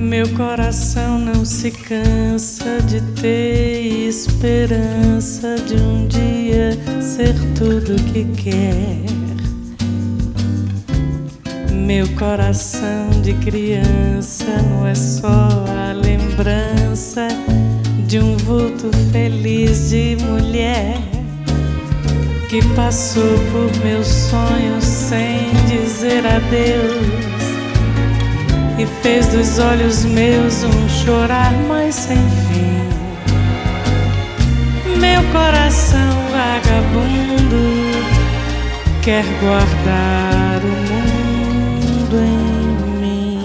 Meu coração não se cansa de ter esperança de um dia ser tudo que quer. Meu coração de criança não é só a lembrança de um vulto feliz de mulher que passou por meus sonhos sem dizer adeus e fez dos olhos meus um chorar mais sem fim. Meu coração vagabundo quer guardar o mundo em mim.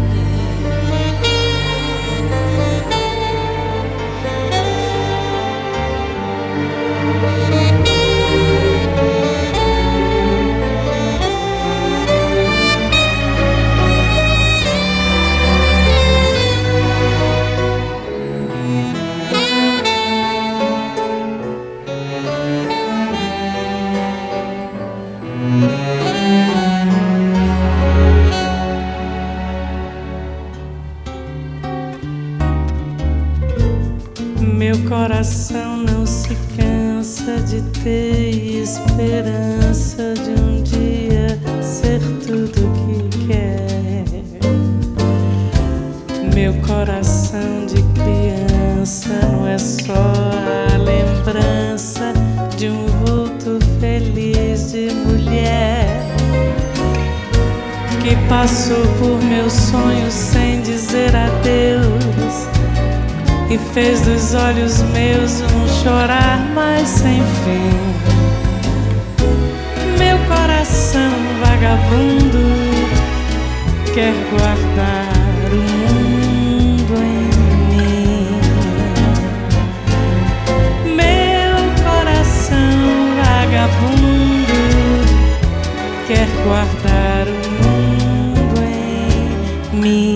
Meu coração não se cansa de ter esperança de um dia ser tudo que quer. Meu coração de criança não é só a lembrança de um vulto feliz de mulher que passou por meus sonhos sem dizer adeus e fez dos olhos meus um chorar mais sem fim. Meu coração vagabundo quer guardar o mundo em mim. Meu coração vagabundo quer guardar o mundo em mim.